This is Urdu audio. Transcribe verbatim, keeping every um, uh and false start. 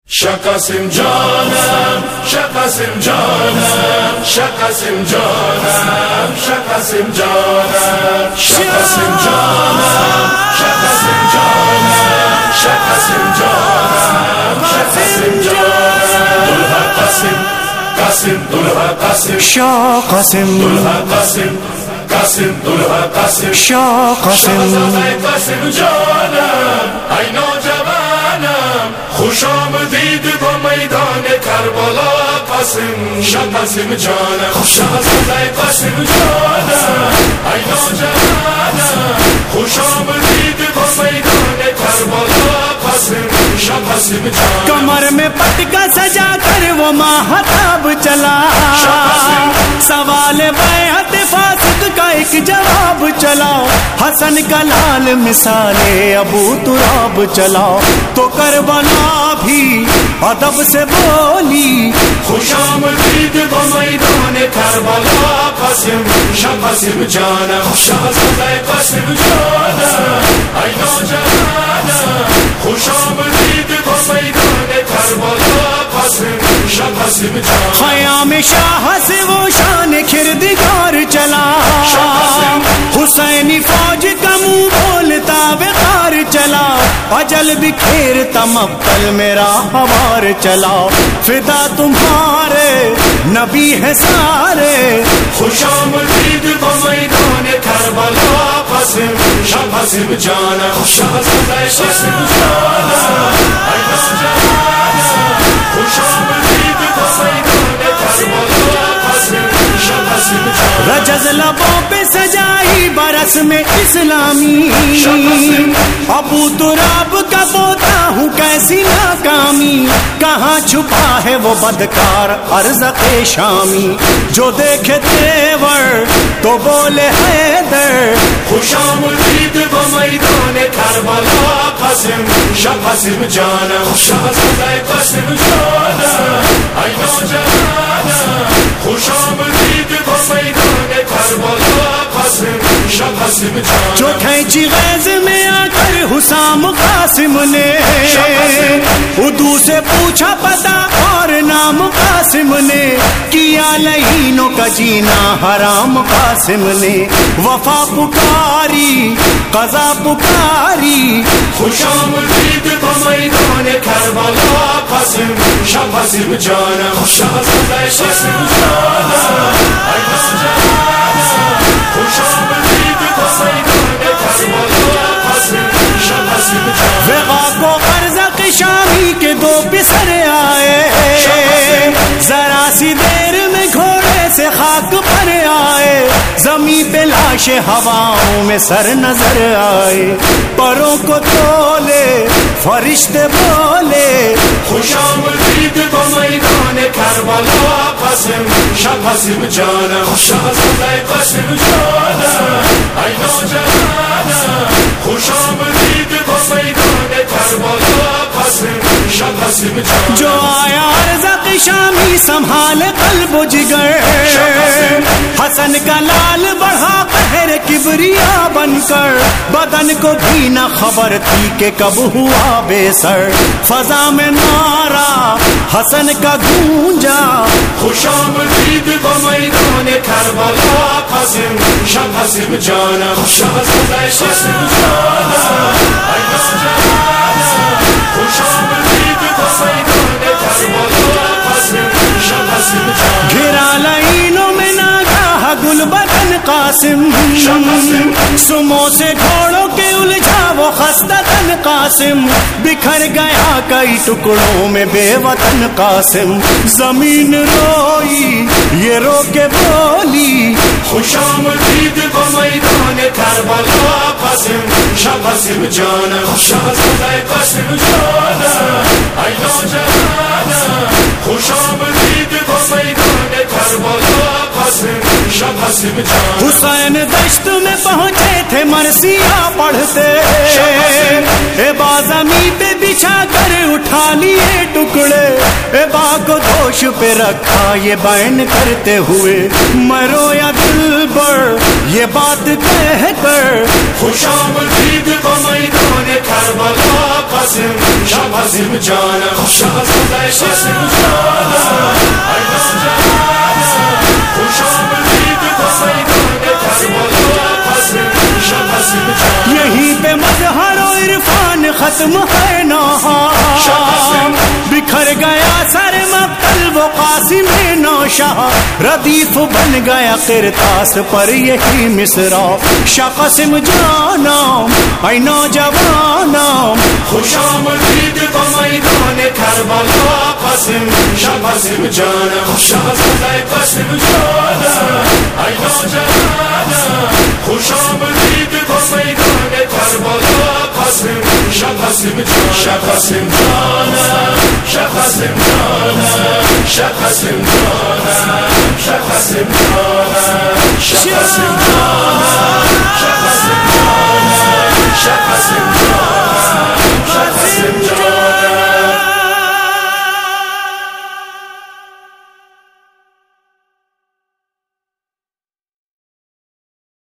Şakasim canım, şakasim canım, şakasim canım, şakasim canım, şakasim canım, şakasim canım, şakasim canım, şakasim canım. Dulha Kasim, Kasim, Dulha Kasim, Şah Kasim, Dulha Kasim, Kasim, Dulha Kasim, Şah Kasim. Şahzade Kasim canım, ay nocavanım, خوش آمدید با میدان کربلا قاسم شاه قاسم جانم شاهزاده قاسم جانم ای نوجوانم خوش آمدید با میدان کربلا قاسم شاه قاسم جانم کمر میں پٹکا سجا کر وہ ماہتاب چلا سوال بیعت فاسق کا ایک جواب چلا حسن کا لال مثال ابو تراب چلا تو کربلا بھی ادب سے بولی خوش آمدید با میدان کربلا قاسم شاه قاسم جانم شاهزاده قاسم جانم ای نوجوانم خوش آمدید با میدان کربلا قاسم شاه قاسم جانم خیام شاہ سے وہ شان کردگار چلا حسینی فوج کا منہ بولتا وقار چلا اجل بکھیرتا مقتل میرا ہوار چلا فدا تمہارے نبی ہے سارے خوش آمدید با میدان کربلا قاسم شاه قاسم جانم شاهزاده قاسم جانم ای نوجوانم خوش آمدید با میدان کربلا قاسم شاه قاسم جانم رجز لبوں پہ سجائی برس میں اسلامی ابو تراب کا پوتا ہوں کیسی ناکامی کہاں چھپا ہے وہ بدکار ارزق شامی جو دیکھے تیور تو بولے حیدر خوش آمدید با میدان کربلا قاسم شاه قاسم جانم شاهزاده قاسم جانم ای نوجوانم خوش آمدید با میدان کربلا قاسم شاه قاسم جانم جو کھینچی غیظ میں آ کر حسام قاسم نے اردو سے پوچھا پتا اور نام قاسم نے کیا لعینوں کا جینا حرام قاسم نے وفا پکاری قضا پکاری خوش آمدید با میدان کربلا قاسم شاه قاسم جانم شاهزاده قاسم جانم ای نوجوانم خوش آمدید با میدان کربلا قاسم شاه قاسم جانم وقا کو ارزق شامی کے دو پسر آئے ذرا سی دیر میں گھوڑے سے خاک پر آئے زمین پہ لاش ہواؤں میں سر نظر آئے پروں کو تولے فرشتے بولے خوش آمدید با میدان کربلا قاسم شاه قاسم جانم شاهزاده قاسم جانم ای نوجوانم خوش آمدید با میدان کربلا قاسم شاه قاسم جانم جو آیا ارزق شامی سنبھال قلب و جگر حسن کا لال بڑھا قہر کبریا بن کر بدن کو بھی نہ خبر تھی کہ کب ہوا بے سر فضا میں نعرہ حسن کا گونجا خوش آمدید با میدان کربلا قاسم شاه قاسم جانم شاهزاده قاسم جانم ای نوجوانم خوش آمدید با میدان کربلا قاسم شاه قاسم جانم گھرا لعینوں میں ناگاہ گل بدن قاسم سمو سے گھوڑوں کے الجھا وہ خستہ تن قاسم بکھر گیا کئی ٹکڑوں میں بے وطن قاسم زمین روئی یہ رو کے بولی خوش آمدید با میدان کربلا قاسم شاه قاسم جانم شاهزاده قاسم جانم ای نوجوانم خوش آمدید با میدان کربلا قاسم شاه قاسم جانم حسین دشت میں پہنچے تھے مرثیہ پڑھتے اے بازمی پہ بچھا کر اٹھا لیے ٹکڑے اے با کو دوش پہ رکھا یہ بین کرتے ہوئے مرو یا دل بر یہ بات کہہ کر خوش آمدید با میدان کربلا قاسم شاه قاسم جانم شاهزاده قاسم جانا ای نوجوانا خوش آمدید به میدان کربلا قاسم شاه قاسم جانا یہیں پہ مظہر و عرفان ختم ہے نہاں بکھر گیا سر مقتل وہ قاسم نوشاہ ردیف بن گیا قرطاس پر یہی مصرع شاہ قاسم جانا اے نوجوانا خوش آمدید به میدان کربلا قاسم شاه قاسم جانا شاهزاده قاسم جانا ای نوجوانا خوش آمدید به میدان کربلا قاسم شاه قاسم جانا شاه قاسم جانا شاه قاسم جانا شاه قاسم جانا شاه قاسم جانا شاه قاسم جانا شاه قاسم جانا شاه قاسم جانا